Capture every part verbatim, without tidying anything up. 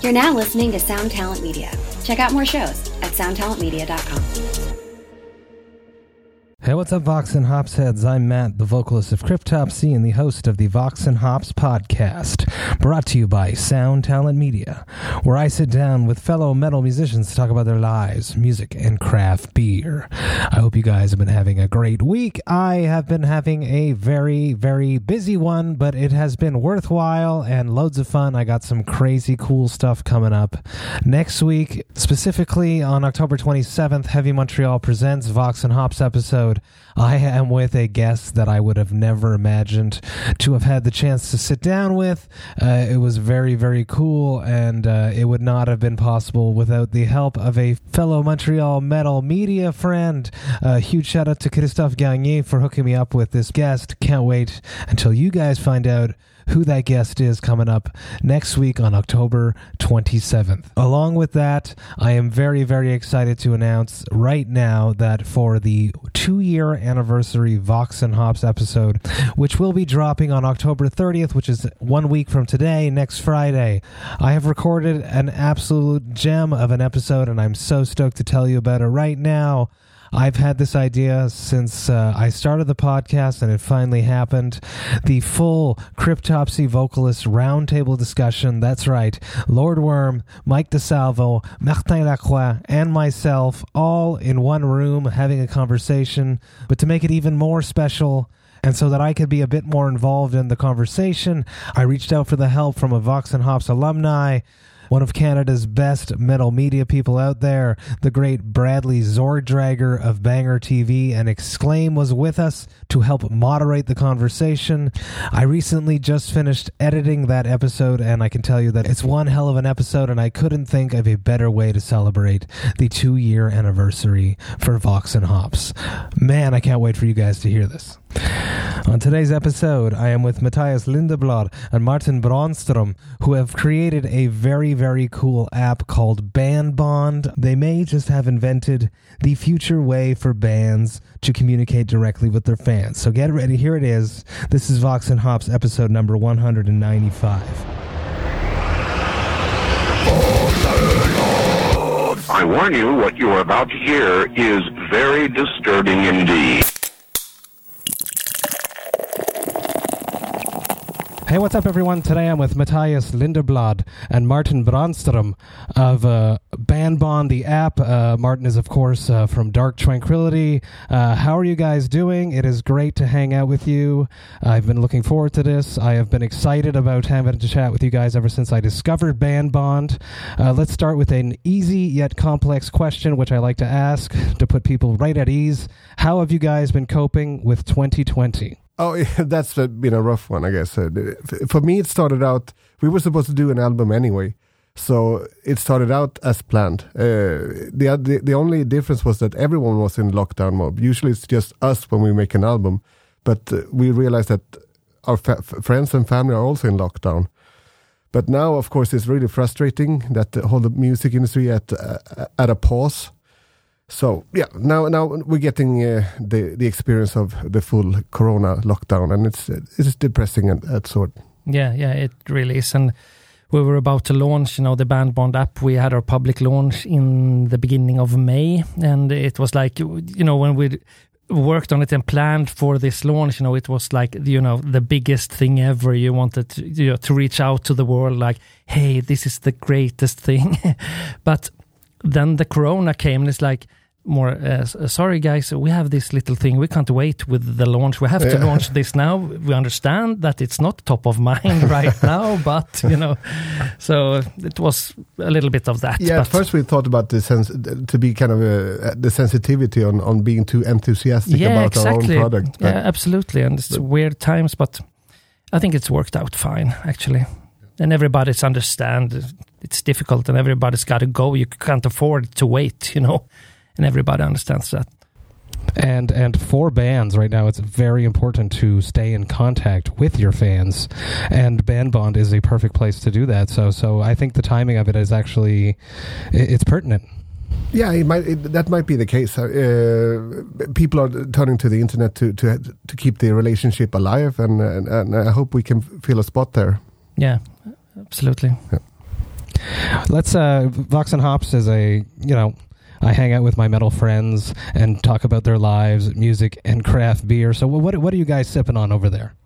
You're now listening to Sound Talent Media. Check out more shows at sound talent media dot com. Hey, what's up, Vox and Hops heads? I'm Matt, the vocalist of Cryptopsy and the host of the Vox and Hops podcast, brought to you by Sound Talent Media, where I sit down with fellow metal musicians to talk about their lives, music, and craft beer. I hope you guys have been having a great week. I have been having a very, very busy one, but it has been worthwhile and loads of fun. I got some crazy cool stuff coming up. Next week, specifically on October twenty-seventh, Heavy Montreal presents Vox and Hops episode. I am with a guest that I would have never imagined to have had the chance to sit down with. Uh, it was very, very cool, and uh, it would not have been possible without the help of a fellow Montreal metal media friend. A uh, huge shout out to Christophe Gagné for hooking me up with this guest. Can't wait until you guys find out who that guest is coming up next week on October twenty-seventh. Along with that, I am very, very excited to announce right now that for the two-year anniversary Vox and Hops episode, which will be dropping on October thirtieth, which is one week from today, next Friday, I have recorded an absolute gem of an episode, and I'm so stoked to tell you about it right now. I've had this idea since uh, I started the podcast, and it finally happened. The full Cryptopsy vocalist roundtable discussion. That's right. Lord Worm, Mike DeSalvo, Martin Lacroix, and myself all in one room having a conversation. But to make it even more special, and so that I could be a bit more involved in the conversation, I reached out for the help from a Vox and Hops alumni, one of Canada's best metal media people out there, the great Bradley Zordrager of Banger T V, and Exclaim was with us to help moderate the conversation. I recently just finished editing that episode, and I can tell you that it's one hell of an episode, and I couldn't think of a better way to celebrate the two-year anniversary for Vox and Hops. Man, I can't wait for you guys to hear this. On today's episode, I am with Mattias Lindeblad and Martin Bronström, who have created a very, very cool app called Bandbond. They may just have invented the future way for bands to communicate directly with their fans. So get ready, here it is. This is Vox and Hops episode number one hundred ninety-five. I warn you, what you are about to hear is very disturbing indeed. Hey, what's up, everyone? Today I'm with Mattias Lindeblad and Martin Bronström of uh, Bandbond, the app. Uh, Martin is, of course, uh, from Dark Tranquillity. Uh, how are you guys doing? It is great to hang out with you. I've been looking forward to this. I have been excited about having to chat with you guys ever since I discovered Bandbond. Uh, let's start with an easy yet complex question, which I like to ask to put people right at ease. How have you guys been coping with twenty twenty? Oh, yeah, that's been a rough one, I guess. Uh, for me, it started out, we were supposed to do an album anyway, so it started out as planned. Uh, the, the the only difference was that everyone was in lockdown mode. Usually it's just us when we make an album, but uh, we realized that our fa- friends and family are also in lockdown. But now, of course, it's really frustrating that the whole music industry at uh, at a pause. So yeah, now now we're getting uh, the the experience of the full Corona lockdown, and it's it's depressing at, at sort. Yeah, yeah, it really is. And we were about to launch, you know, the Bandbond app. We had our public launch in the beginning of May, and it was like, you know, when we worked on it and planned for this launch, you know, it was like, you know, the biggest thing ever. You wanted to, you know, to reach out to the world, like, hey, this is the greatest thing. But then the Corona came, and it's like, more, uh, sorry guys, we have this little thing, we can't wait with the launch, we have to yeah. launch this now. We understand that it's not top of mind right now, but, you know, so it was a little bit of that. Yeah, but at first we thought about the sense, to be kind of a, the sensitivity on, on being too enthusiastic yeah, about exactly. our own product. Yeah, absolutely, and it's but, weird times, but I think it's worked out fine, actually. And everybody's understand it's difficult, and everybody's got to go. You can't afford to wait, you know. And everybody understands that. And and for bands right now, it's very important to stay in contact with your fans, and Bandbond is a perfect place to do that. So so I think the timing of it is actually, it's pertinent. Yeah, it might, it, that might be the case. Uh, people are turning to the internet to to to keep the relationship alive, and and, and I hope we can fill a spot there. Yeah, absolutely. Yeah. let's uh, Vox and Hops is a you know. I hang out with my metal friends and talk about their lives, music, and craft beer. So, what what are you guys sipping on over there?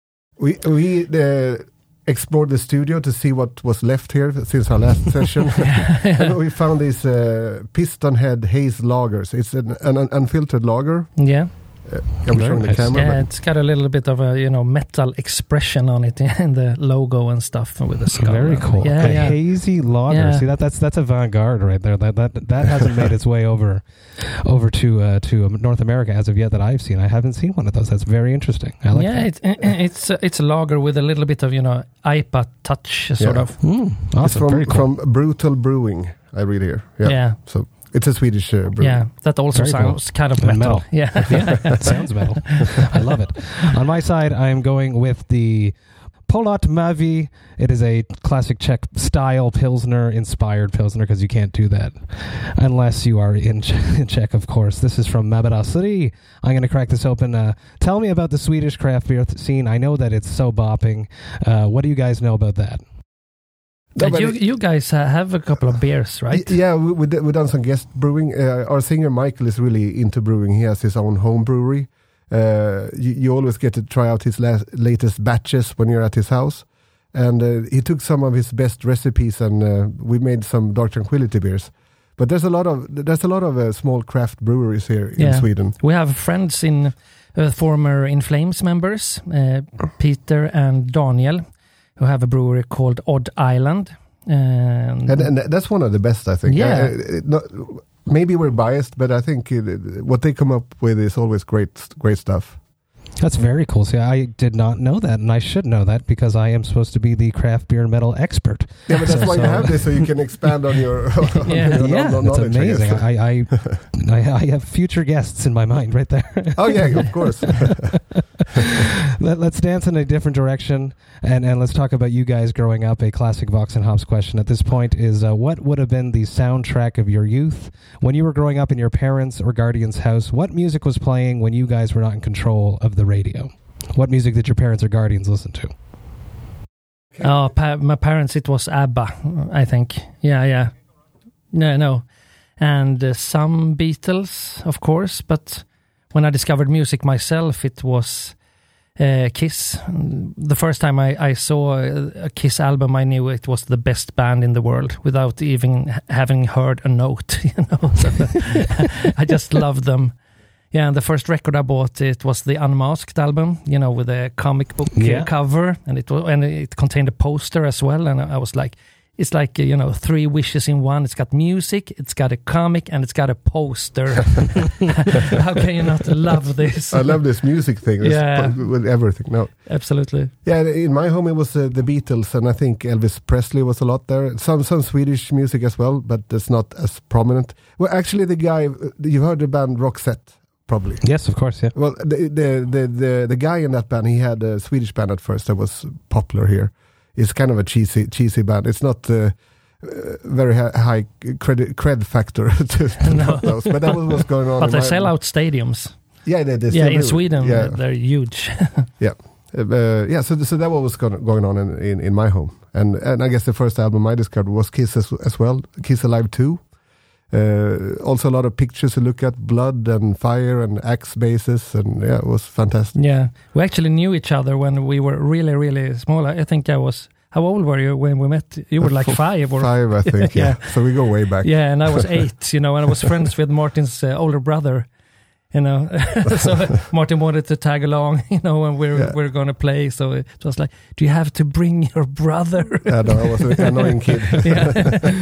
We we uh, explored the studio to see what was left here since our last session, and we found these uh, Piston Head Haze lagers. It's an, an unfiltered lager. Yeah. Uh, I'm Very showing the nice. camera. Yeah, but- it's got a little bit of a you know metal expression on it in the logo and stuff with the skull. Very cool. Yeah, a yeah. hazy lager. Yeah. See that that's that's avant-garde right there. That that that hasn't made its way over over to uh, to North America as of yet that I've seen. I haven't seen one of those. That's very interesting. I like yeah, that. it, it's it's a lager with a little bit of you know I P A touch, sort Yeah. of. Mm, It's awesome. from Very cool. from Brutal Brewing. I read here. Yeah. Yeah, So it's a Swedish uh, brewery. yeah. That also Very cool. sounds kind of And metal. metal. Yeah, Yeah, it sounds metal. I love it. On my side, I'm going with the Polot Mavi. It is a classic Czech style Pilsner, inspired Pilsner, because you can't do that unless you are in, Czech, in Czech, of course. This is from Mabada City. I'm going to crack this open. Uh, tell me about the Swedish craft beer th- scene. I know that it's so bopping. Uh, what do you guys know about that? No, Uh, but you it- you guys uh, have a couple of beers, right? Y- Yeah, we, we did- we done some guest brewing. Uh, our singer Michael is really into brewing. He has his own home brewery. Uh, you, you always get to try out his la- latest batches when you're at his house. And uh, he took some of his best recipes, and uh, we made some Dark Tranquility beers. But there's a lot of there's a lot of uh, small craft breweries here in Yeah. Sweden. We have friends in uh, former In Flames members, uh, Peter and Daniel, who have a brewery called Odd Island. And, And, and that's one of the best, I think. Yeah. Uh, it- not, maybe we're biased, but I think it, what they come up with is always great, great stuff. That's very cool. See, I did not know that, and I should know that because I am supposed to be the craft beer metal expert. Yeah, but that's So- why so- you have this, so you can expand on your, on Yeah. your Yeah, kno- it's knowledge. I guess. amazing. I, I, I, I have future guests in my mind right there. Oh yeah, of course. Let, let's dance in a different direction, and, and let's talk about you guys growing up. A classic Vox and Hops question at this point is, uh, what would have been the soundtrack of your youth? When you were growing up in your parents' or guardians' house, what music was playing when you guys were not in control of the radio? What music did your parents or guardians listen to? Oh, pa- my parents, it was ABBA, I think. Yeah, yeah. No, no. And uh, some Beatles, of course, but when I discovered music myself, it was uh, Kiss. The first time I, I saw a, a Kiss album, I knew it was the best band in the world without even h- having heard a note, you know. So I just loved them. Yeah, and the first record I bought, it was the Unmasked album, you know, with a comic book uh, Yeah. cover, and it was, and it contained a poster as well. And I was like, it's like uh, you know, three wishes in one. It's got music, it's got a comic, and it's got a poster. How can you not love this? I love this music thing. It's Yeah. pu- with everything. No, Absolutely. yeah. In my home, it was uh, the Beatles, and I think Elvis Presley was a lot there. Some some Swedish music as well, but it's not as prominent. Well, actually, the guy you heard the band Roxette. Probably. Yes, of course, yeah. Well, the, the the the the guy in that band, he had a Swedish band at first that was popular here. It's kind of a cheesy cheesy band. It's not uh, uh, very hi- high credit cred factor to, to No. put those, but that was what's going on. But in they my- sell out stadiums. Yeah, they, they Yeah, still in do. Sweden, Yeah, they're huge. yeah, uh, yeah. So so that was what's going going on in, in, in my home, and and I guess the first album I discovered was Kiss as, as well, Kiss Alive two. Uh, also a lot of pictures to look at, blood and fire and axe bases, and yeah, it was fantastic. Yeah, we actually knew each other when we were really, really small. I think I was. How old were you when we met? You were like F- five, or Five, I think. yeah. Yeah. So we go way back. yeah, and I was eight. You know, and I was friends with Martin's uh, older brother. You know, so Martin wanted to tag along. You know, when we're Yeah. we're going to play. So it was like, do you have to bring your brother? Yeah, no, I was an annoying kid. Yeah.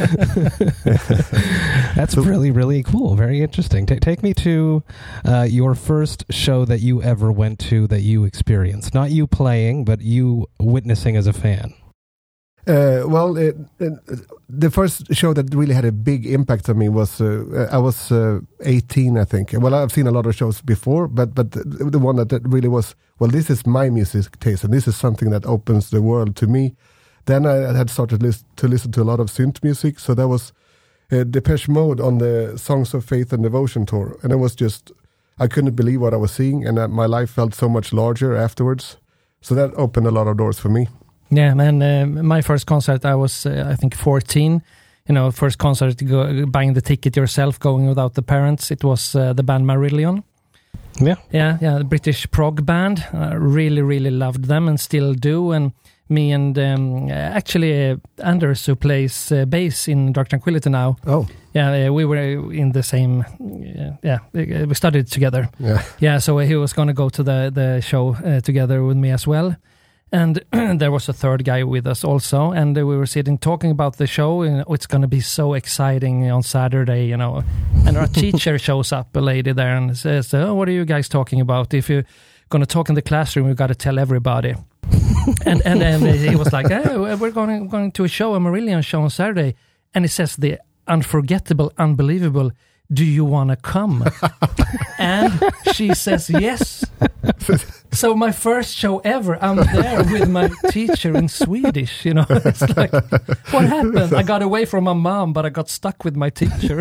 That's So- really, really cool. Very interesting. Ta take me to uh, your first show that you ever went to that you experienced. Not you playing, but you witnessing as a fan. Uh, well, it, it, the first show that really had a big impact on me was uh, I was uh, eighteen, I think. Well, I've seen a lot of shows before, but but the, the one that, that really was, well, this is my music taste, and this is something that opens the world to me. Then I had started lis to listen to a lot of synth music, so that was uh, Depeche Mode on the Songs of Faith and Devotion tour, and it was just, I couldn't believe what I was seeing, and uh, my life felt so much larger afterwards. So that opened a lot of doors for me. Yeah, man. Uh, my first concert, I was, uh, I think, fourteen. you know, first concert, go, buying the ticket yourself, going without the parents. It was uh, the band Marillion. Yeah. Yeah, yeah, the British prog band. Uh, really, really loved them and still do. And me and um, actually uh, Anders, who plays uh, bass in Dark Tranquillity now. Oh. Yeah, uh, we were in the same, uh, yeah, we studied together. Yeah. Yeah, so he was going to go to the, the show uh, together with me as well. And there was a third guy with us also, and uh, we were sitting talking about the show, and oh, it's going to be so exciting on Saturday, you know. And our teacher shows up, a lady there, and says, oh, what are you guys talking about? If you're going to talk in the classroom, you've got to tell everybody. and and then he was like, oh, we're going, going to a show, a Marillion show on Saturday. And he says the unforgettable, unbelievable, do you want to come? And she says yes. So my first show ever, I'm there with my teacher in Swedish, you know. It's like, what happened? I got away from my mom, but I got stuck with my teacher.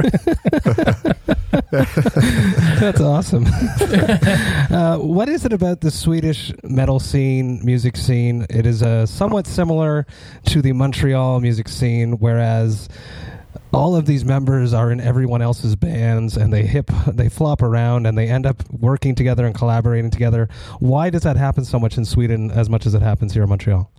That's awesome. uh, what is it about the Swedish metal scene, music scene? It is uh, somewhat similar to the Montreal music scene, whereas all of these members are in everyone else's bands, and they hip, they flop around, and they end up working together and collaborating together. Why does that happen so much in Sweden as much as it happens here in Montreal?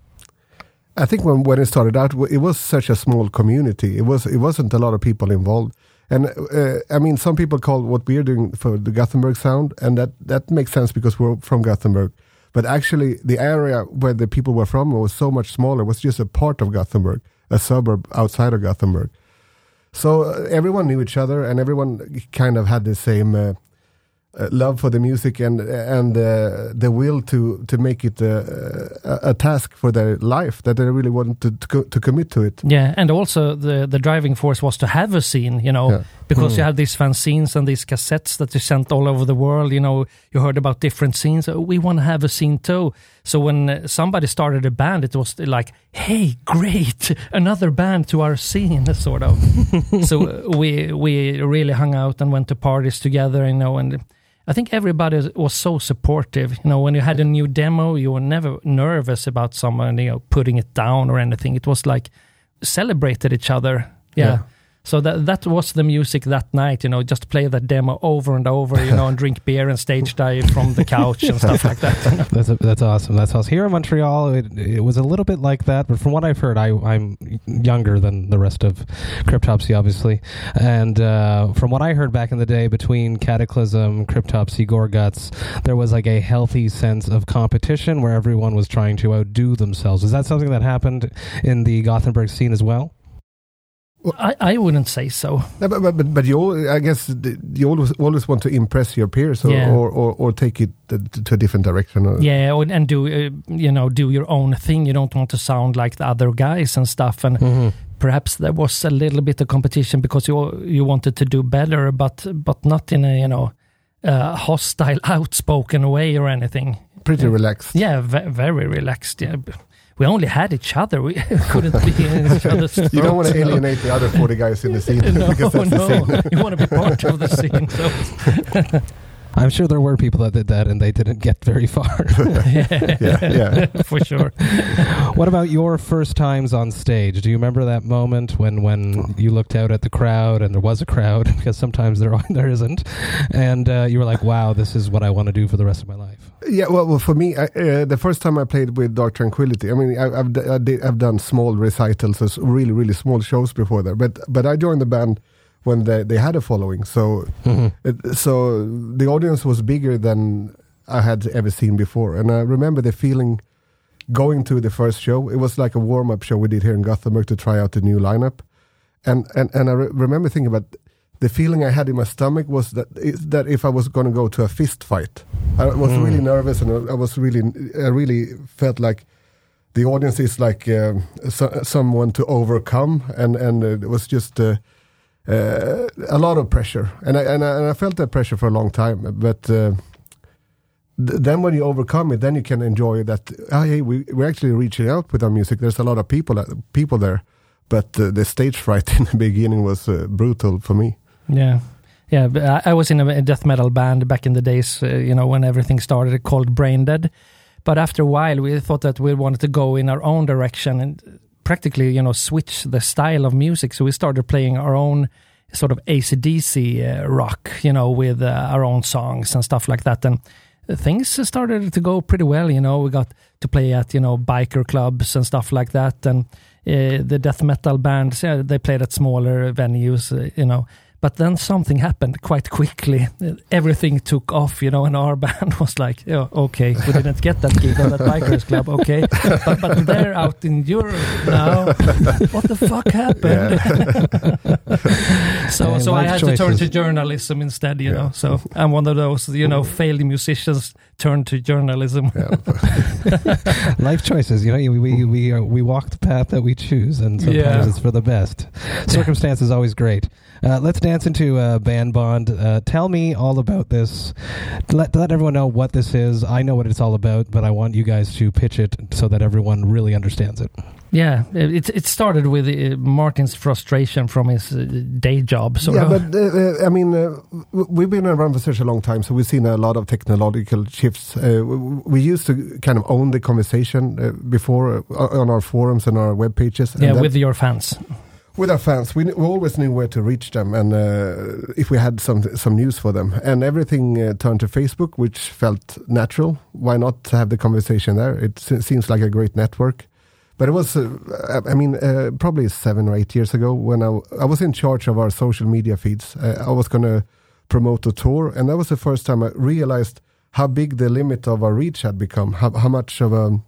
I think when when it started out, it was such a small community. It was it wasn't a lot of people involved, and uh, I mean, some people call what we're doing for the Gothenburg sound, and that that makes sense because we're from Gothenburg. But actually, the area where the people were from was so much smaller. It was just a part of Gothenburg, a suburb outside of Gothenburg. So uh, everyone knew each other, and everyone kind of had the same uh, uh, love for the music and and uh, the will to to make it uh, a, a task for their life, that they really wanted to to, co- to commit to it. Yeah, and also the the driving force was to have a scene, you know, yeah. because mm. you had these fanzines and these cassettes that you sent all over the world. You know, you heard about different scenes. Oh, we want to have a scene too. So when somebody started a band, it was like, hey, great, another band to our scene, sort of. So we we really hung out and went to parties together, you know, and I think everybody was so supportive. You know, when you had a new demo, you were never nervous about someone, you know, putting it down or anything. It was like celebrated each other. Yeah. yeah. So that that was the music that night, you know, just play that demo over and over, you know, and drink beer and stage dive from the couch and stuff like that. You know? That's a, that's awesome. That's awesome. Here in Montreal, it, it was a little bit like that, but from what I've heard, I, I'm younger than the rest of Cryptopsy, obviously. And uh, from what I heard back in the day, between Cataclysm, Cryptopsy, Gorguts, there was like a healthy sense of competition where everyone was trying to outdo themselves. Is that something that happened in the Gothenburg scene as well? I, I wouldn't say so. No, but, but but you all, I guess you always always want to impress your peers, or yeah. or, or, or take it to a different direction. Or yeah, or, and do uh, you know do your own thing. You don't want to sound like the other guys and stuff. And mm-hmm. perhaps there was a little bit of competition because you you wanted to do better, but but not in a you know uh, hostile, outspoken way or anything. Pretty yeah. relaxed. Yeah, ve- very relaxed. Yeah. We only had each other. We couldn't be in each other's throats. You don't want to alienate the other forty guys in the scene. no, because that's no. The scene. You want to be part of the scene. So. I'm sure there were people that did that and they didn't get very far. yeah, yeah, yeah. For sure. What about your first times on stage? Do you remember that moment when, when you looked out at the crowd and there was a crowd, because sometimes there there isn't, and uh, you were like, wow, this is what I want to do for the rest of my life? Yeah, well, well for me, I, uh, the first time I played with Dark Tranquillity, I mean, I, I've d- I did, I've done small recitals, so really, really small shows before that, but but I joined the band when they, they had a following, so mm-hmm. it, so the audience was bigger than I had ever seen before, and I remember the feeling going to the first show. It was like a warm-up show we did here in Gothenburg to try out the new lineup, and and, and I re- remember thinking about the feeling I had in my stomach was that that if I was going to go to a fist fight, I was mm. really nervous, and I was really I really felt like the audience is like uh, so, someone to overcome, and and uh, it was just. Uh, Uh, a lot of pressure, and I, and I and I felt that pressure for a long time. But uh, th- then, when you overcome it, then you can enjoy that. Oh, hey, we we're actually reaching out with our music. There's a lot of people uh, people there, but uh, the stage fright in the beginning was uh, brutal for me. Yeah, yeah. But I, I was in a death metal band back in the days, uh, you know, when everything started, called Brain Dead. But after a while, we thought that we wanted to go in our own direction and practically, you know, switch the style of music. So we started playing our own sort of A C D C uh, rock, you know, with uh, our own songs and stuff like that. And things started to go pretty well, you know. We got to play at, you know, biker clubs and stuff like that. And uh, the death metal bands, yeah, they played at smaller venues, uh, you know. But then something happened quite quickly. Everything took off, you know, and our band was like, oh, okay, we didn't get that gig on that bikers club, okay. But, but they're out in Europe now. What the fuck happened? Yeah. so and so I had choices. to turn to journalism instead, you yeah. know. So I'm one of those, you know, failed musicians turn to journalism. Yeah. Life choices, you know, we we we, are, we walk the path that we choose, and sometimes yeah. it's for the best. Circumstance is always great. Uh, let's dance into uh, Band Bond. Uh, tell me all about this. Let, let everyone know what this is. I know what it's all about, but I want you guys to pitch it so that everyone really understands it. Yeah, it it started with uh, Martin's frustration from his uh, day job. So yeah, but uh, I mean, uh, we've been around for such a long time, so we've seen a lot of technological shifts. Uh, we used to kind of own the conversation uh, before uh, on our forums and our web pages. Yeah, and with your fans. With our fans, we, we always knew where to reach them, and uh, if we had some some news for them, and everything uh, turned to Facebook, which felt natural. Why not have the conversation there? It s- seems like a great network. But it was, uh, I mean, uh, probably seven or eight years ago when I, w- I was in charge of our social media feeds. Uh, I was going to promote a tour, and that was the first time I realized how big the limit of our reach had become. How, how much of a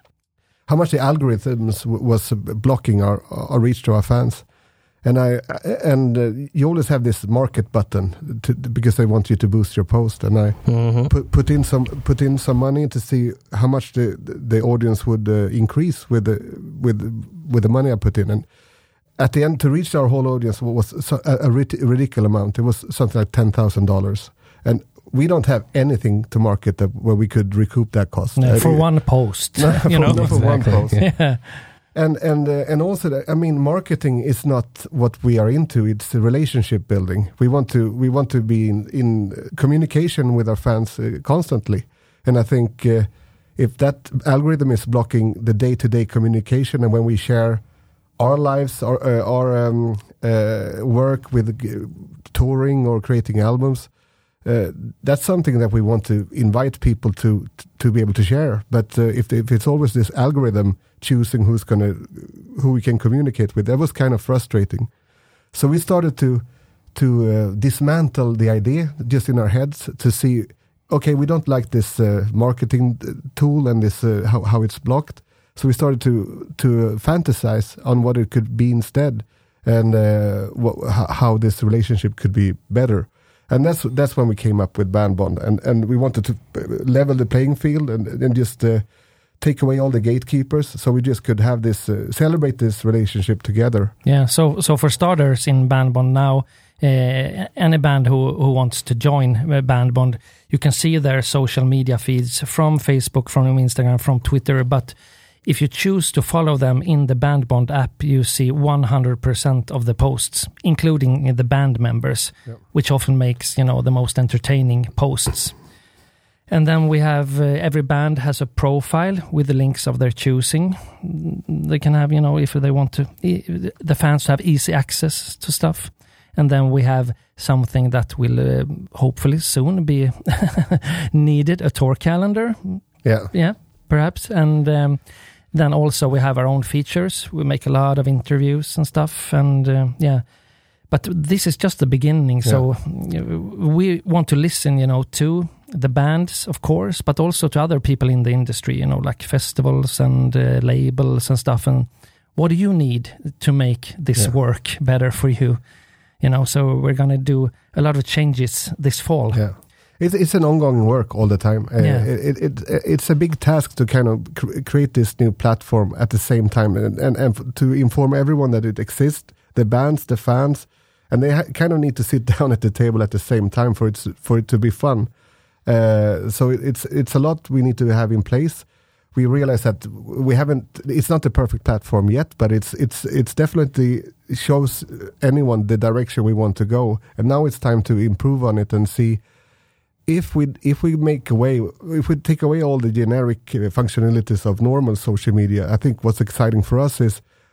how much the algorithms w- was blocking our, our reach to our fans. And I and uh, you always have this market button to, because they want you to boost your post. And I Mm-hmm. put put in some put in some money to see how much the the audience would uh, increase with the with with the money I put in. And at the end, to reach our whole audience was so, a, a rit- ridiculous amount. It was something like ten thousand dollars. And we don't have anything to market that where we could recoup that cost. No, uh, for one post, no, you for, know. no, for one Exactly, post. yeah. Yeah. And and uh, and also, that, I mean, marketing is not what we are into. It's the relationship building. We want to we want to be in, in communication with our fans uh, constantly. And I think uh, if that algorithm is blocking the day to day communication, and when we share our lives, our uh, our um, uh, work with uh, touring or creating albums, uh, that's something that we want to invite people to to be able to share. But uh, if if it's always this algorithm choosing who's gonna who we can communicate with, that was kind of frustrating. So we started to to uh, dismantle the idea just in our heads to see, okay, we don't like this uh, marketing tool and this uh, how how it's blocked. So we started to to fantasize on what it could be instead, and uh, what, how this relationship could be better. And that's that's when we came up with Band Bond, and, and we wanted to level the playing field and, and just uh, take away all the gatekeepers, so we just could have this uh, celebrate this relationship together. Yeah. So so for starters, in Band Bond now, uh, any band who who wants to join uh, Band Bond, you can see their social media feeds from Facebook, from Instagram, from Twitter, but if you choose to follow them in the Band Bond app, you see one hundred percent of the posts, including the band members, yep. which often makes, you know, the most entertaining posts. And then we have uh, every band has a profile with the links of their choosing. They can have, you know, if they want to, the fans have easy access to stuff. And then we have something that will uh, hopefully soon be needed, a tour calendar. Yeah. Yeah, perhaps. And um, then also we have our own features. We make a lot of interviews and stuff. And uh, yeah, but this is just the beginning. Yeah. So we want to listen, you know, to the bands, of course, but also to other people in the industry, you know, like festivals and uh, labels and stuff. And what do you need to make this yeah. work better for you? You know, so we're going to do a lot of changes this fall. Yeah. It's it's an ongoing work all the time. Uh, yeah. it, it, it It's a big task to kind of cr- create this new platform at the same time, and, and, and f- to inform everyone that it exists, the bands, the fans, and they ha- kind of need to sit down at the table at the same time for it for it to be fun. Uh, so it, it's it's a lot we need to have in place. We realize that we haven't. It's not the perfect platform yet, but it's it's it's definitely shows anyone the direction we want to go. And now it's time to improve on it and see if we if we make away if we take away all the generic uh, functionalities of normal social media. I think what's exciting for us is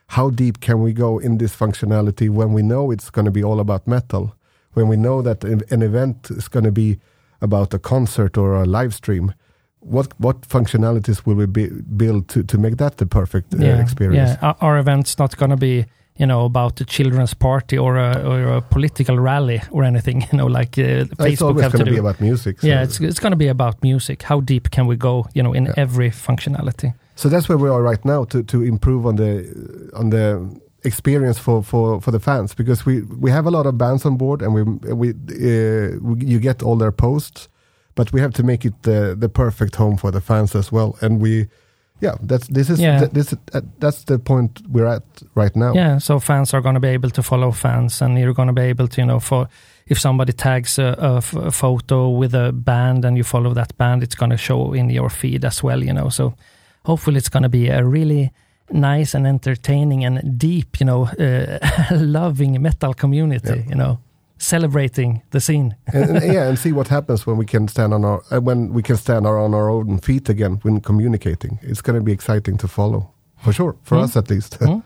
how deep can we go in this functionality when we know it's going to be all about metal, when we know that an event is going to be about a concert or a live stream. What what functionalities will we be, build to, to make that the perfect uh, yeah, experience? Yeah, our, our event's not going to be, you know, about a children's party or a, or a political rally or anything, you know, like uh, Facebook it's always have to going to do. be about music. So. Yeah, it's it's going to be about music. How deep can we go, you know, in yeah. every functionality? So that's where we are right now to, to improve on the on the experience for, for, for the fans, because we, we have a lot of bands on board and we we, uh, we you get all their posts. But we have to make it the the perfect home for the fans as well, and we, yeah, that's this is yeah. th- this uh, that's the point we're at right now. Yeah, so fans are going to be able to follow fans, and you're going to be able to, you know, for if somebody tags a, a, f- a photo with a band and you follow that band, it's going to show in your feed as well, you know. So hopefully it's going to be a really nice and entertaining and deep, you know, uh, loving metal community, yeah. you know. Celebrating the scene, and, and, yeah, and see what happens when we can stand on our uh, when we can stand our, on our own feet again when communicating. It's going to be exciting to follow, for sure, for mm. us at least. Mm.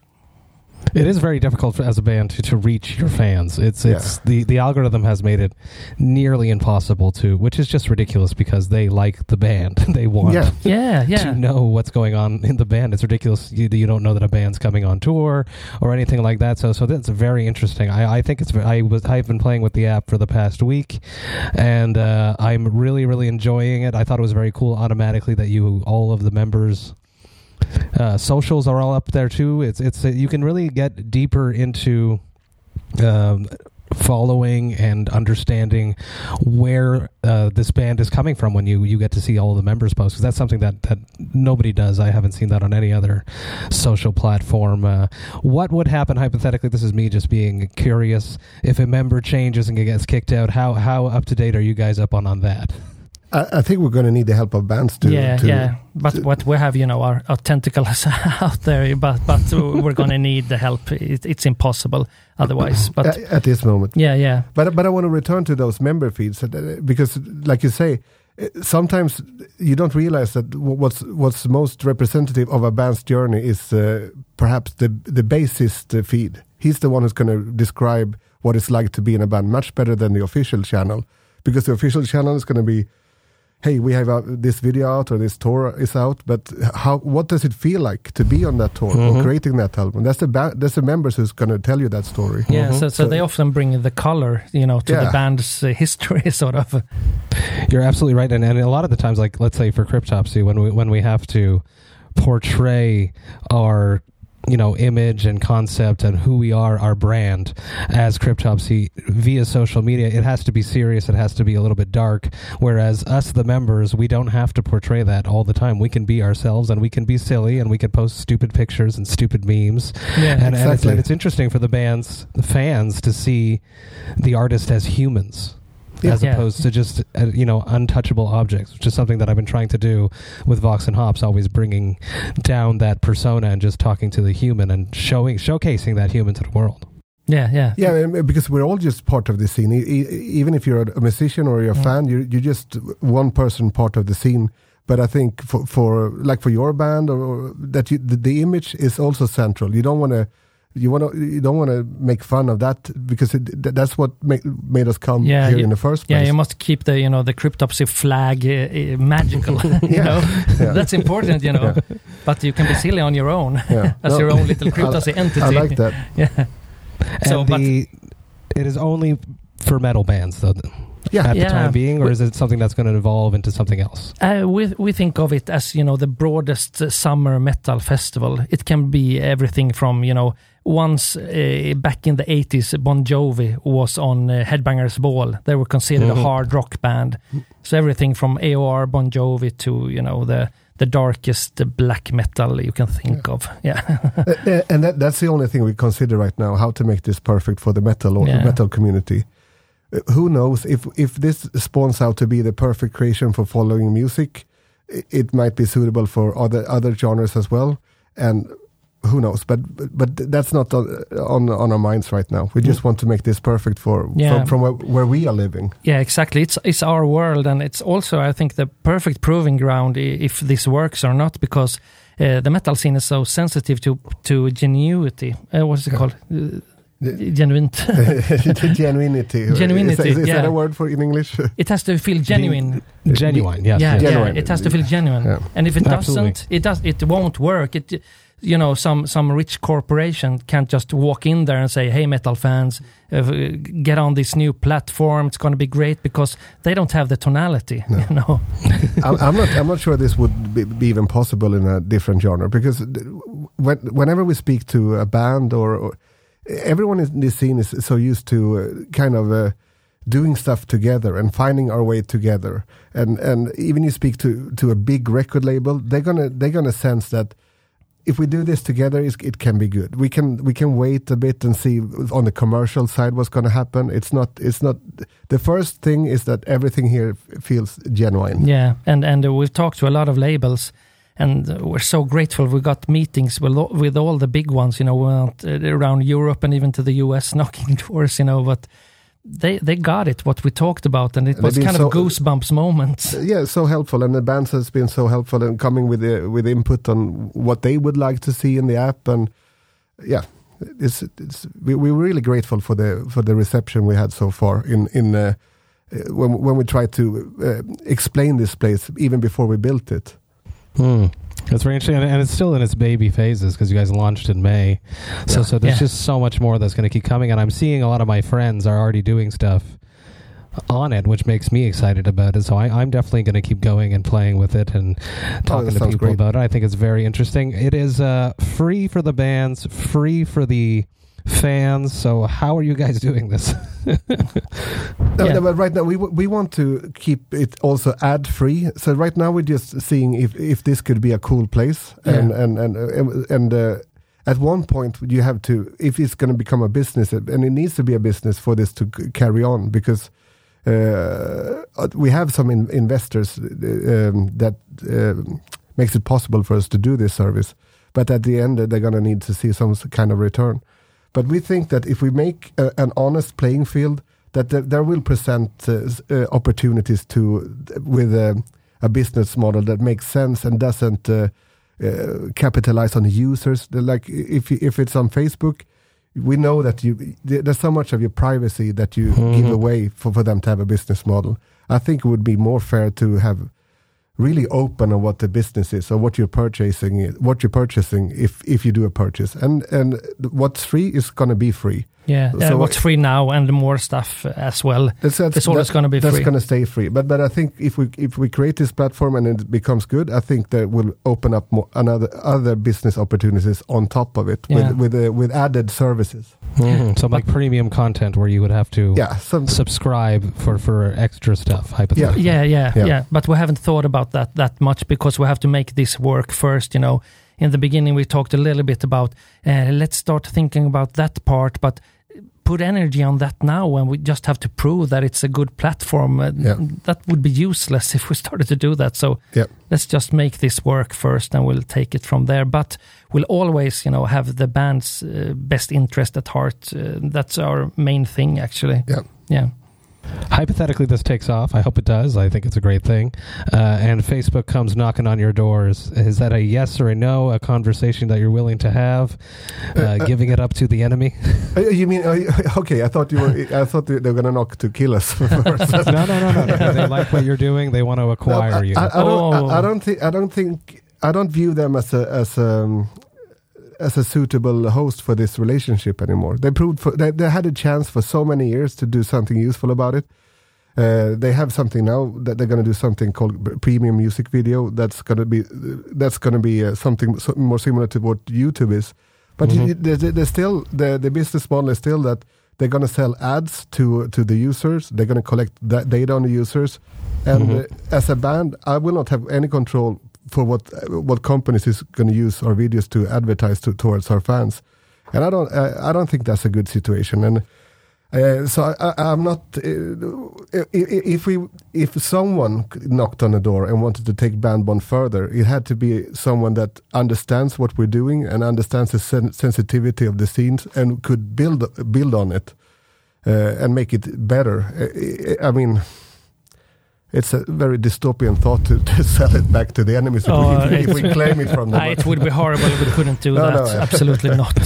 It is very difficult for, as a band to, to reach your fans. It's it's yeah. the, the algorithm has made it nearly impossible to, which is just ridiculous because they like the band. They want yeah. Yeah, yeah. to know what's going on in the band. It's ridiculous you, you don't know that a band's coming on tour or anything like that. So so that's very interesting. I, I think it's I was I've been playing with the app for the past week, and uh, I'm really really enjoying it. I thought it was very cool automatically that you all of the members. Uh, socials are all up there too. It's it's uh, you can really get deeper into um, following and understanding where uh, this band is coming from when you, you get to see all of the members posts, because that's something that, that nobody does. I haven't seen that on any other social platform. Uh, what would happen hypothetically? This is me just being curious. If a member changes and gets kicked out, how how up to date are you guys up on on that? I, I think we're going to need the help of bands to. Yeah, to, yeah. But to, what we have, you know, our, our tentacles out there, but but we're going to need the help. It, it's impossible otherwise. But at, at this moment, yeah, yeah. But but I want to return to those member feeds because, like you say, sometimes you don't realize that what's what's most representative of a band's journey is uh, perhaps the the bassist feed. He's the one who's going to describe what it's like to be in a band much better than the official channel, because the official channel is going to be, hey, we have uh, this video out or this tour is out, but how? What does it feel like to be on that tour mm-hmm. or creating that album? That's the ba- that's the members who's going to tell you that story. Yeah, mm-hmm. so, so so they often bring the color, you know, to yeah. the band's uh, history, sort of. You're absolutely right, and and a lot of the times, like let's say for Cryptopsy, when we when we have to portray our you know, image and concept and who we are, our brand as Cryptopsy via social media, it has to be serious. It has to be a little bit dark. Whereas us, the members, we don't have to portray that all the time. We can be ourselves and we can be silly and we can post stupid pictures and stupid memes. Yeah, and, exactly. and, it's, and it's interesting for the band's the fans to see the artist as humans. Yeah. As opposed to just, uh, you know, untouchable objects, which is something that I've been trying to do with Vox and Hops, always bringing down that persona and just talking to the human and showing, showcasing that human to the world. Yeah, yeah. Yeah, because we're all just part of the scene. E- even if you're a musician or you're a mm. fan, you're, you're just one person part of the scene. But I think for, for like for your band, or, or that you, the, the image is also central. You don't want to You want to. You don't want to make fun of that because it, that's what make, made us come yeah, here you, in the first place. Yeah, you must keep the you know the Cryptopsy flag uh, uh, magical. you yeah. know, yeah. that's important. You know, yeah. But you can be silly on your own yeah. as no. your own little Cryptopsy I, entity. I like that. Yeah. And so, the, but it is only for metal bands, though. Yeah. At yeah. the time being, or is it something that's going to evolve into something else? Uh, we we think of it as you know the broadest uh, summer metal festival. It can be everything from you know once uh, back in the eighties, Bon Jovi was on uh, Headbangers Ball. They were considered mm-hmm. a hard rock band. So everything from A O R, Bon Jovi to you know the the darkest black metal you can think yeah. of. Yeah, uh, and that, that's the only thing we consider right now: how to make this perfect for the metal or yeah. the metal community. Who knows if if this spawns out to be the perfect creation for following music, it might be suitable for other other genres as well. And who knows? But but that's not on on our minds right now. We just mm. want to make this perfect for yeah. from, from where, where we are living. Yeah, exactly. It's it's our world, and it's also I think the perfect proving ground if this works or not, because uh, the metal scene is so sensitive to to genuity. Uh, what's it called? Uh, Genuine. Genuinity. Genuinity. Is, is, is yeah. that a word for in English? It has to feel genuine. Be, genuine. Yes. Yeah, yes. yeah. Genuine. It has to feel genuine. Yeah. And if it Absolutely. doesn't, it does. It won't work. It, you know, some some rich corporation can't just walk in there and say, "Hey, metal fans, uh, get on this new platform. It's going to be great," because they don't have the tonality. No. You know. I'm, I'm not. I'm not sure this would be, be even possible in a different genre, because when, whenever we speak to a band or, or everyone in this scene is so used to uh, kind of uh, doing stuff together and finding our way together, and and even you speak to to a big record label, they're gonna they're gonna sense that if we do this together, it's, it can be good. We can we can wait a bit and see on the commercial side what's going to happen. It's not it's not the first thing is that everything here feels genuine. Yeah, and and uh, we've talked to a lot of labels. And we're so grateful. We got meetings with, with all the big ones, you know, we went around Europe and even to the U S knocking doors, you know, but they they got it, what we talked about, and it was kind so, of goosebumps moments. Yeah, so helpful, and the bands has been so helpful in coming with the, with input on what they would like to see in the app, and yeah, it's, it's we, we're really grateful for the for the reception we had so far in in uh, when when we tried to uh, explain this place even before we built it. Hmm. That's very interesting, and it's still in its baby phases because you guys launched in May. So, yeah. so there's yeah. just so much more that's going to keep coming, and I'm seeing a lot of my friends are already doing stuff on it, which makes me excited about it. So I, I'm definitely going to keep going and playing with it and talking oh, to people great. about it. I think it's very interesting. It is uh, free for the bands, free for the fans. So how are you guys doing this? no, yeah. no, but right now we we want to keep it also ad free. So right now we're just seeing if, if this could be a cool place, and yeah. and and and, and uh, at one point you have to, if it's going to become a business, and it needs to be a business for this to c- carry on, because uh, we have some in, investors um, that uh, makes it possible for us to do this service, but at the end they're going to need to see some kind of return. But we think that if we make a, an honest playing field, that there, there will present uh, uh, opportunities to with a, a business model that makes sense and doesn't uh, uh, capitalize on the users. Like if if it's on Facebook, we know that you there's so much of your privacy that you mm-hmm. give away for, for them to have a business model. I think it would be more fair to have really open on what the business is or what you're purchasing, what you're purchasing if if you do a purchase, and and what's free is going to be free. Yeah, so uh, what's free now and more stuff as well. That's, that's, it's always going to be that's free. That's going to stay free. But but I think if we if we create this platform and it becomes good, I think that will open up more another other business opportunities on top of it yeah. with with uh, with added services. Mm-hmm. So like premium content where you would have to yeah, some, subscribe for, for extra stuff, hypothetically. Yeah. Yeah, yeah, yeah, yeah. But we haven't thought about that that much because we have to make this work first, you know. In the beginning we talked a little bit about uh, let's start thinking about that part, but put energy on that now, and we just have to prove that it's a good platform. Uh, yeah. That would be useless if we started to do that. So yeah. let's just make this work first, and we'll take it from there. But we'll always, you know, have the band's uh, best interest at heart. Uh, that's our main thing, actually. Yeah. Yeah. Hypothetically, this takes off. I hope it does. I think it's a great thing. Uh, and Facebook comes knocking on your doors. Is that a yes or a no? A conversation that you're willing to have? Uh, uh, giving it up to the enemy? Uh, you mean? Uh, okay, I thought you were. I thought they were going to knock to kill us first. no, no, no, no, no. They like what you're doing. They want to acquire no, I, you. I, I, don't, oh. I, I don't think. I don't think. I don't view them as a as a as a suitable host for this relationship anymore. They proved for, they, they had a chance for so many years to do something useful about it. Uh, they have something now that they're going to do something called premium music video. That's going to be that's going to be uh, something so, more similar to what YouTube is. But mm-hmm. it, they're, they're still the the business model is still that they're going to sell ads to to the users. They're going to collect that data on the users. And mm-hmm. uh, as a band, I will not have any control for what uh, what companies is going to use our videos to advertise to, towards our fans. And I don't uh, I don't think that's a good situation. And Uh, so I, I, I'm not. Uh, if we, if someone knocked on the door and wanted to take Bandbond further, it had to be someone that understands what we're doing and understands the sen- sensitivity of the scenes and could build build on it uh, and make it better. I, I mean, it's a very dystopian thought to, to sell it back to the enemies if, Oh, we, if we claim it from them. Uh, it would be horrible if we couldn't do No, that. no, yeah. Absolutely not.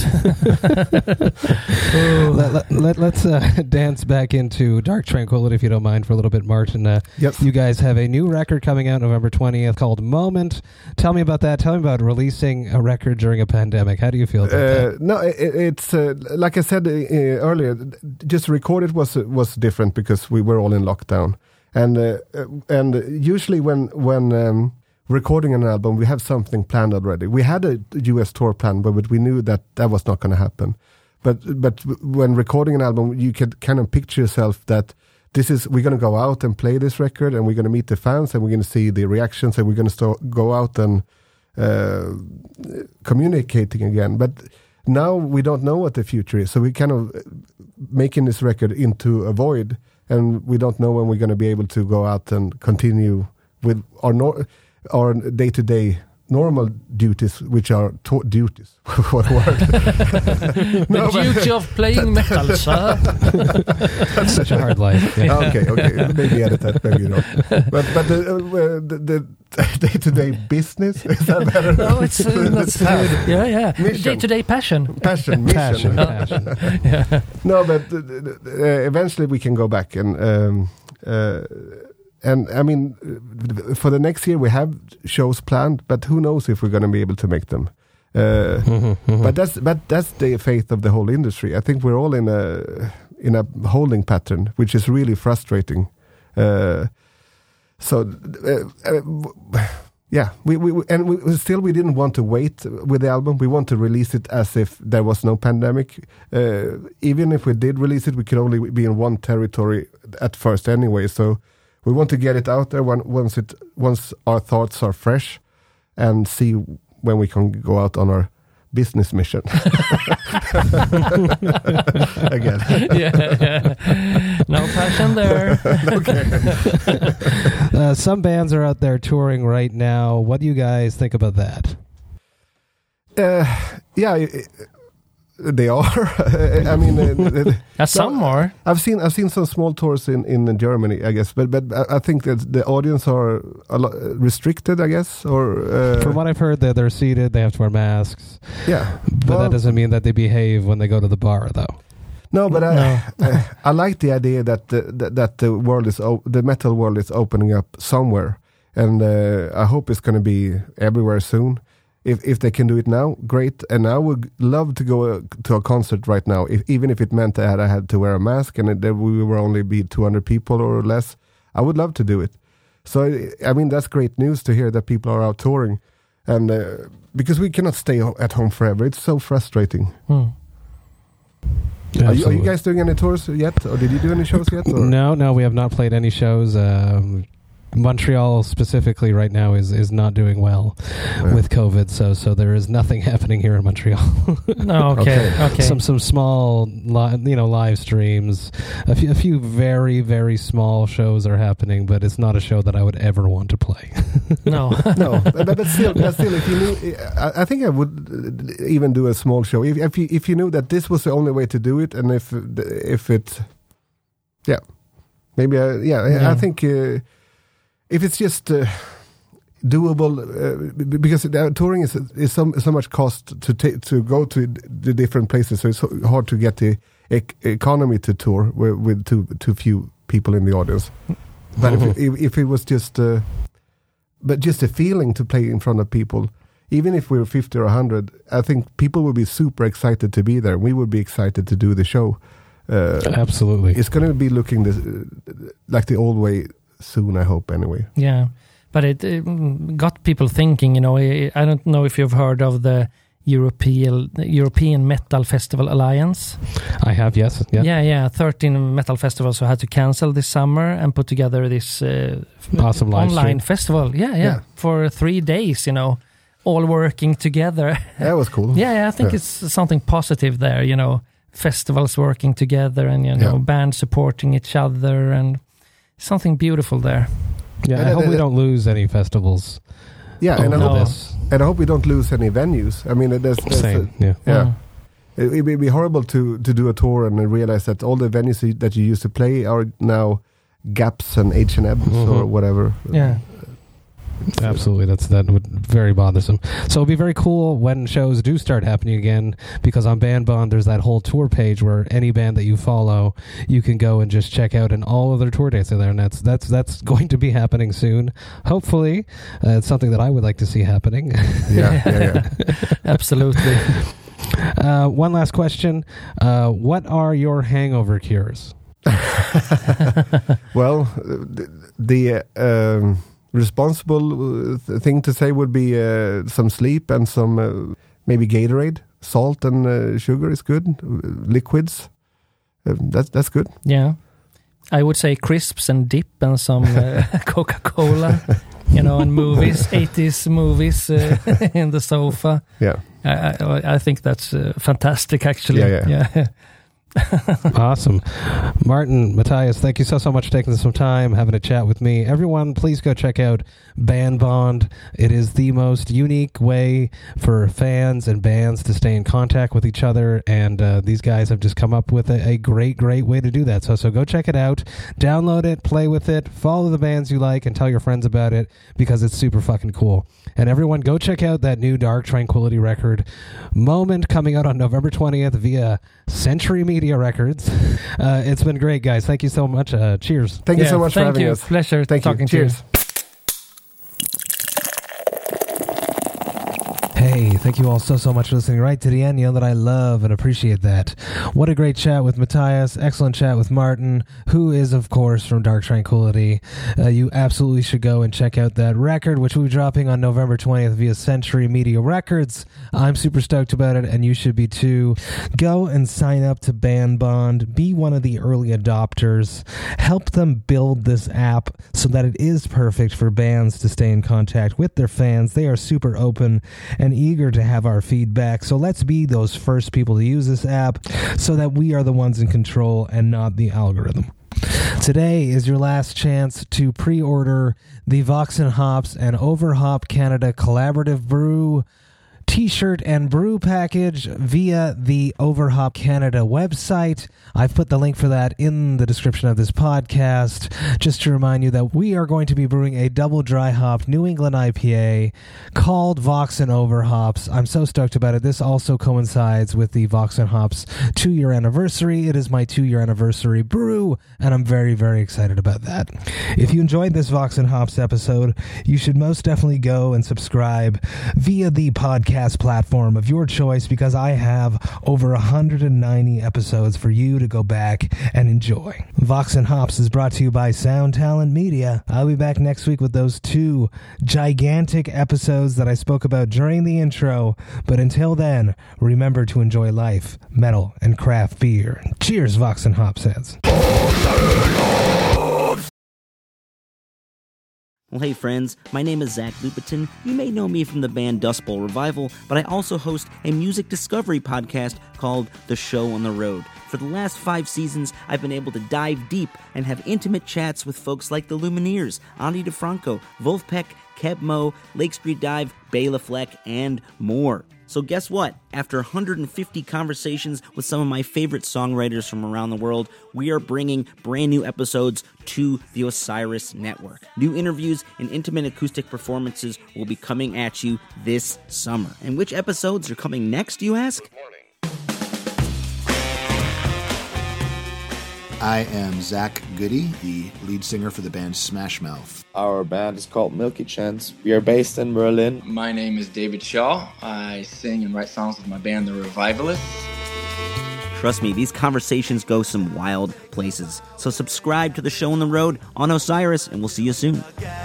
let, let, let, let's uh, dance back into Dark Tranquillity, if you don't mind, for a little bit, Martin. Uh, Yep. You guys have a new record coming out November twentieth called Moment. Tell me about that. Tell me about releasing a record during a pandemic. How do you feel about Uh, that? no, it, it's uh, like I said uh, earlier. Just record it was was different because we were all in lockdown, and uh, and usually when when um, recording an album, we have something planned already. We had a U S tour plan, but, but we knew that that was not going to happen. But but when recording an album, you could kind of picture yourself that this is we're going to go out and play this record, and we're going to meet the fans, and we're going to see the reactions, and we're going to st- go out and uh, communicating again. But now we don't know what the future is, so we're kind of making this record into a void, and we don't know when we're going to be able to go out and continue with our no- our day-to-day normal duties, which are to- duties. What word? The duty of playing metal, sir. That's such a hard life. Yeah. Okay, okay, maybe edit that, maybe not. But but the, uh, the, the day-to-day business, is that better? No, it's uh, that's good. Yeah, yeah. Mission. Day-to-day passion. Passion, mission. Passion, passion. Yeah. No, but uh, uh, eventually we can go back and um, uh, and I mean, uh, for the next year we have shows planned, but who knows if we're going to be able to make them. Uh, Mhm, mhm. But that's but that's the faith of the whole industry. I think we're all in a in a holding pattern, which is really frustrating. Uh, so uh, uh, yeah, we, we and we, still we didn't want to wait with the album. We want to release it as if there was no pandemic. Uh, even if we did release it, we could only be in one territory at first anyway. So we want to get it out there when, once it once our thoughts are fresh, and see when we can go out on our business mission again. Yeah, yeah. No passion there. Uh, some bands are out there touring right now. What do you guys think about that? Uh, yeah, i- i- they are. I mean, uh, Yeah, some more. I've seen I've seen some small tours in, in Germany, I guess, but but I I think that the audience are a lot restricted, I guess, or uh, From what I've heard, they're, they're seated, they have to wear masks. yeah. But Well, that doesn't mean that they behave when they go to the bar, though. No, but I No. I, I like the idea that the, that, that the world is o- the metal world is opening up somewhere, and uh, I hope it's going to be everywhere soon. If if they can do it now, great. And I would love to go uh, to a concert right now, if, even if it meant that I had to wear a mask and that we were only be two hundred people or less. I would love to do it. So I mean, that's great news to hear that people are out touring, and uh, because we cannot stay ho- at home forever. It's so frustrating. Hmm. Are you, are you guys doing any tours yet, or did you do any shows yet? Or? No, no, we have not played any shows. Um, Montreal specifically right now is, is not doing well Yeah. with COVID, so so there is nothing happening here in Montreal. No, okay, Okay. okay. Some some small li- you know live streams, a few, a few very very small shows are happening, but it's not a show that I would ever want to play. No. No, but, but still, but still, if you knew, I, I think I would uh, even do a small show if if you, if you knew that this was the only way to do it, and if if it, yeah, maybe, uh, yeah, I- Yeah. I think uh, if it's just uh, doable, uh, b- because the touring is is so, so much cost to take to go to the different places, so it's so hard to get the ec- economy to tour with, with too too few people in the audience. But if, if if it was just uh, but just a feeling to play in front of people, even if we were fifty or one hundred, I think people would be super excited to be there. We would be excited to do the show. Uh, Absolutely. it's going to be looking this, uh, like the old way soon, I hope, anyway. Yeah, but it, it mm, got people thinking. You know, I, I don't know if you've heard of the European European Metal Festival Alliance. I have, yes. Yeah. Yeah, yeah. thirteen metal festivals who had to cancel this summer and put together this uh, Awesome live online stream. festival. Yeah, yeah, Yeah. for three days. You know, all working together. That was cool. Yeah, yeah, I think Yeah. it's something positive there. You know, festivals working together and you know Yeah. bands supporting each other and something beautiful there. Yeah, And I it- hope we it- don't lose any festivals Yeah, and I, over hope, no. this. and I hope we don't lose any venues. I mean, there's, there's Same, a, yeah. yeah. Mm. It would be horrible to, to do a tour and then realize that all the venues that you used to play are now gaps and H and M's mm-hmm. or whatever. Yeah. Absolutely, that's that would very bothersome. So it'll be very cool when shows do start happening again, because on BandBond there's that whole tour page where any band that you follow you can go and just check out, and all of their tour dates are there, and that's that's that's going to be happening soon. Hopefully, uh, it's something that I would like to see happening. Yeah, yeah, yeah. Absolutely. Uh, one last question: uh, what are your hangover cures? Well, the. the um, responsible th- thing to say would be uh, some sleep and some uh, maybe Gatorade. Salt and uh, sugar is good. Liquids, uh, that's that's good. Yeah, I would say crisps and dip and some uh, Coca-Cola, you know, and movies, eighties movies uh, in the sofa. Yeah, I, I, I think that's uh, fantastic. Actually, yeah, yeah. yeah. Awesome. Martin, Matthias, thank you so, so much for taking some time, having a chat with me. Everyone, please go check out BandBond. It is the most unique way for fans and bands to stay in contact with each other, and uh, these guys have just come up with a, a great, great way to do that. So, so go check it out, download it, play with it, follow the bands you like, and tell your friends about it, because it's super fucking cool. And everyone, go check out that new Dark Tranquillity record, Moment, coming out on November twentieth via Century Media Records. Uh, it's been great, guys. Thank you so much. Uh, cheers. Thank yeah, you so much for having you. us. Pleasure thank talking you. to you. Cheers. Hey, thank you all so, so much for listening right to the end. You know that I love and appreciate that. What a great chat with Matthias. Excellent chat with Martin, who is, of course, from Dark Tranquillity. Uh, you absolutely should go and check out that record, which will be dropping on November twentieth via Century Media Records. I'm super stoked about it, and you should be too. Go and sign up to BandBond. Be one of the early adopters. Help them build this app so that it is perfect for bands to stay in contact with their fans. They are super open and eager to have our feedback, so let's be those first people to use this app so that we are the ones in control and not the algorithm. Today is your last chance to pre-order the Vox and Hops and Overhop Canada Collaborative Brew T-shirt and brew package via the Overhop Canada website. I've put the link for that in the description of this podcast, just to remind you that we are going to be brewing a double dry hop New England I P A called Vox and Overhops. I'm so stoked about it. This also coincides with the Vox and Hops two-year anniversary. It is my two-year anniversary brew, and I'm very, very excited about that. If you enjoyed this Vox and Hops episode, you should most definitely go and subscribe via the podcast platform of your choice, because I have over one hundred ninety episodes for you to go back and enjoy. Vox and Hops is brought to you by Sound Talent Media. I'll be back next week with those two gigantic episodes that I spoke about during the intro, but until then, remember to enjoy life, metal, and craft beer. Cheers, Vox and Hops heads. Well, hey friends, my name is Zach Lupetin. You may know me from the band Dust Bowl Revival, but I also host a music discovery podcast called The Show on the Road. For the last five seasons, I've been able to dive deep and have intimate chats with folks like the Lumineers, Ani DeFranco, Wolfpack, Keb Mo, Lake Street Dive, Bela Fleck, and more. So guess what? After one hundred fifty conversations with some of my favorite songwriters from around the world, we are bringing brand new episodes to the Osiris Network. New interviews and intimate acoustic performances will be coming at you this summer. And which episodes are coming next, you ask? I am Zach Goody, the lead singer for the band Smash Mouth. Our band is called Milky Chance. We are based in Berlin. My name is David Shaw. I sing and write songs with my band, The Revivalists. Trust me, these conversations go some wild places. So subscribe to The Show on the Road on Osiris, and we'll see you soon.